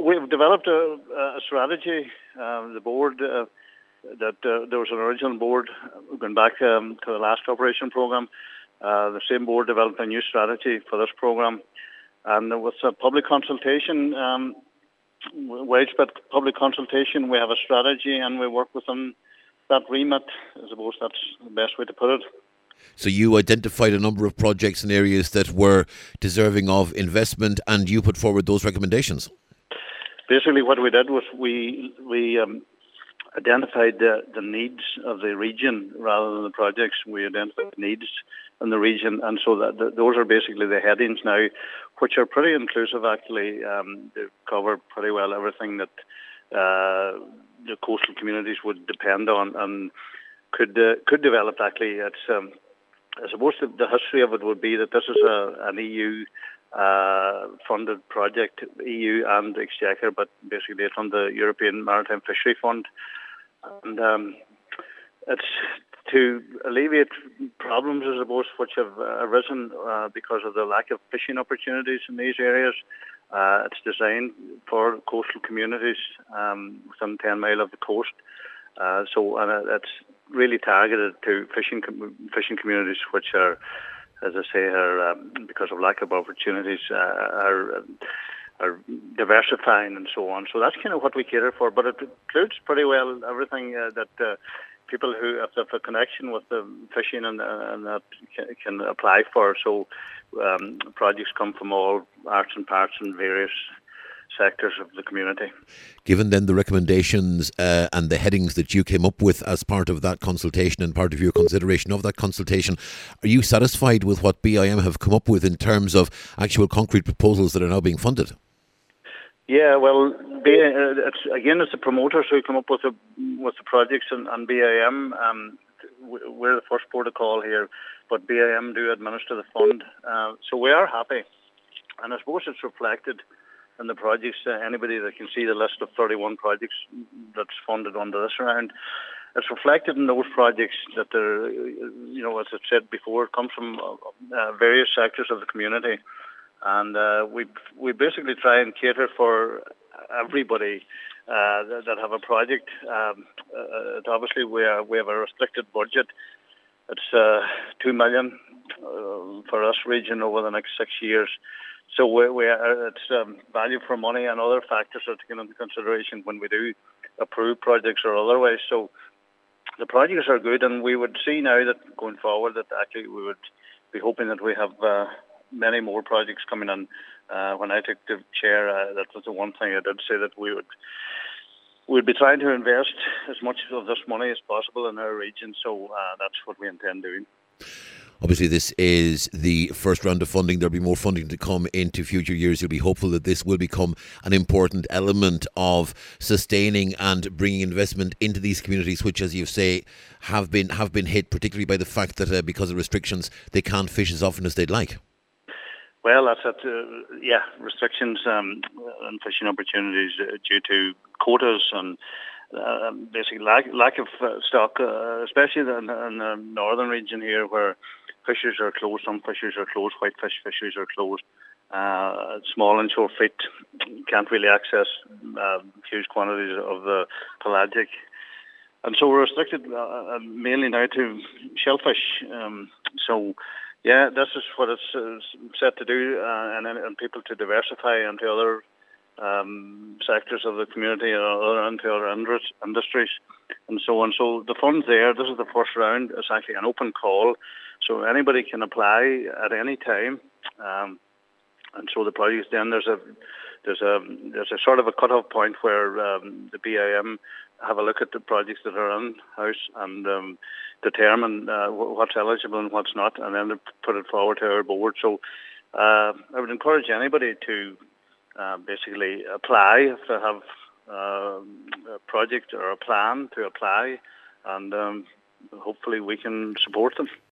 we've developed a strategy. The board, there was an original board going back to the last operation programme. The same board developed a new strategy for this programme. And with a public consultation, widespread public consultation, we have a strategy and we work within that remit. I suppose that's the best way to put it. So you identified a number of projects and areas that were deserving of investment, and you put forward those recommendations. Basically, what we did was we identified the needs of the region rather than the projects. We identified the needs in the region, and so those are basically the headings now, which are pretty inclusive. Actually, they cover pretty well everything that the coastal communities would depend on and could develop. Actually, it's I suppose the history of it would be that this is an EU funded project, EU and Exchequer, but basically it's on the European Maritime Fishery Fund. And it's to alleviate problems, I suppose, which have arisen because of the lack of fishing opportunities in these areas. It's designed for coastal communities within 10 mile of the coast. And it's really targeted to fishing communities, which are, as I say, are because of lack of opportunities, are diversifying and so on. So that's kind of what we cater for. But it includes pretty well everything that people who have a connection with the fishing and that can apply for. So projects come from all arts and parts and various sectors of the community. Given then the recommendations and the headings that you came up with as part of that consultation and part of your consideration of that consultation, are you satisfied with what BIM have come up with in terms of actual concrete proposals that are now being funded? Yeah, well, it's the promoters who come up with the projects, and BIM. We're the first port of call here, but BIM do administer the fund, so we are happy, and I suppose it's reflected in the projects. Anybody that can see the list of 31 projects that's funded under this round, it's reflected in those projects that they're, as I said before, come from various sectors of the community. And we basically try and cater for everybody that have a project. Obviously, we have a restricted budget. It's 2 million for this region over the next 6 years. So it's value for money and other factors are taken into consideration when we do approve projects or otherwise. So the projects are good, and we would see now that going forward that actually we would be hoping that we have many more projects coming in. When I took the chair, that was the one thing I did say, that we'd be trying to invest as much of this money as possible in our region. So that's what we intend doing. Obviously, this is the first round of funding. There'll be more funding to come into future years. You'll be hopeful that this will become an important element of sustaining and bringing investment into these communities, which, as you say, have been hit, particularly by the fact that because of restrictions, they can't fish as often as they'd like. Well, that's it. Restrictions and fishing opportunities due to quotas and basically lack of stock, especially in the northern region here, where fisheries are closed. Some fisheries are closed. Whitefish fisheries are closed. Small inshore fleet can't really access huge quantities of the pelagic. And so we're restricted mainly now to shellfish. This is what it's set to do, and people to diversify into other sectors of the community or into other industries and so on. So the fund's there. This is the first round. It's actually an open call, so anybody can apply at any time. And so the projects, then there's a sort of a cut-off point where the BIM have a look at the projects that are in house and determine what's eligible and what's not, and then they put it forward to our board. So I would encourage anybody to basically apply if they have a project or a plan to apply, and hopefully we can support them.